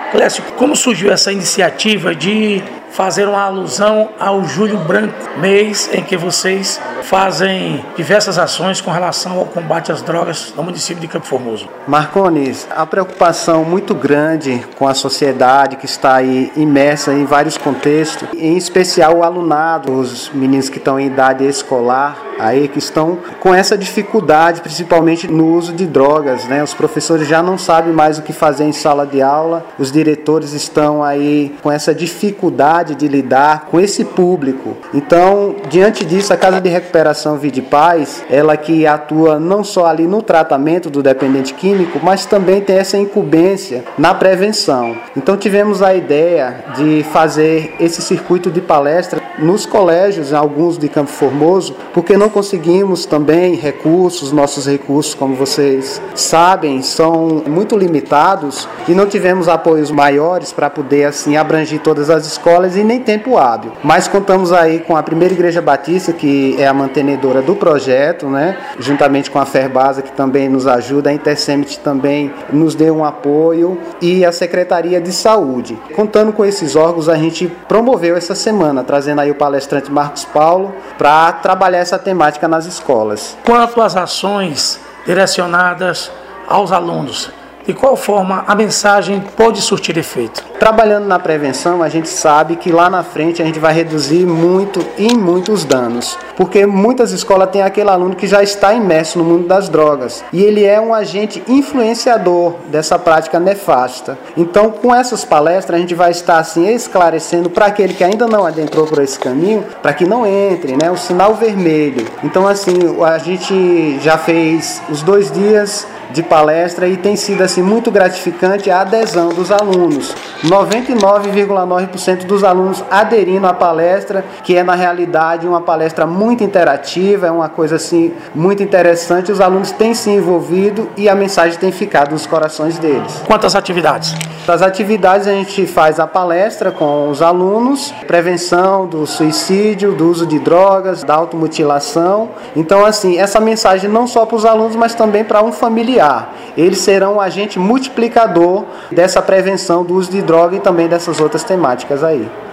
Clécio, como surgiu essa iniciativa de fazer uma alusão ao Julho Branco, mês em que vocês fazem diversas ações com relação ao combate às drogas no município de Campo Formoso? Marcones, a preocupação muito grande com a sociedade que está aí imersa em vários contextos, em especial o alunado, os meninos que estão em idade escolar, aí que estão com essa dificuldade, principalmente no uso de drogas, né? Os professores já não sabem mais o que fazer em sala de aula, os diretores estão aí com essa dificuldade de lidar com esse público. Então, diante disso, a Casa de Recuperação Vida e Paz, ela que atua não só ali no tratamento do dependente químico, mas também tem essa incumbência na prevenção. Então, tivemos a ideia de fazer esse circuito de palestra nos colégios, alguns de Campo Formoso, porque não conseguimos também recursos, nossos recursos, como vocês sabem, são muito limitados e não tivemos apoios maiores para poder assim abranger todas as escolas e nem tempo hábil. Mas contamos aí com a Primeira Igreja Batista, que é a mantenedora do projeto, né? Juntamente com a Ferbasa, que também nos ajuda, a Intersemit também nos deu um apoio e a Secretaria de Saúde. Contando com esses órgãos, a gente promoveu essa semana, trazendo aí o palestrante Marcos Paulo para trabalhar essa temática nas escolas. Quanto às ações direcionadas aos alunos, de qual forma a mensagem pode surtir efeito? Trabalhando na prevenção, a gente sabe que lá na frente a gente vai reduzir muitos danos, porque muitas escolas têm aquele aluno que já está imerso no mundo das drogas e ele é um agente influenciador dessa prática nefasta. Então, com essas palestras, a gente vai estar assim esclarecendo para aquele que ainda não adentrou por esse caminho, para que não entre, né, o sinal vermelho. Então, assim, a gente já fez os 2 dias de palestra e tem sido assim muito gratificante a adesão dos alunos. 99,9% dos alunos aderindo à palestra, que é na realidade uma palestra muito interativa, é uma coisa assim muito interessante. Os alunos têm se envolvido e a mensagem tem ficado nos corações deles. Quantas atividades? Das atividades a gente faz a palestra com os alunos, prevenção do suicídio, do uso de drogas, da automutilação. Então assim, essa mensagem não só para os alunos, mas também para um familiar. Eles serão um agente multiplicador dessa prevenção do uso de droga e também dessas outras temáticas aí.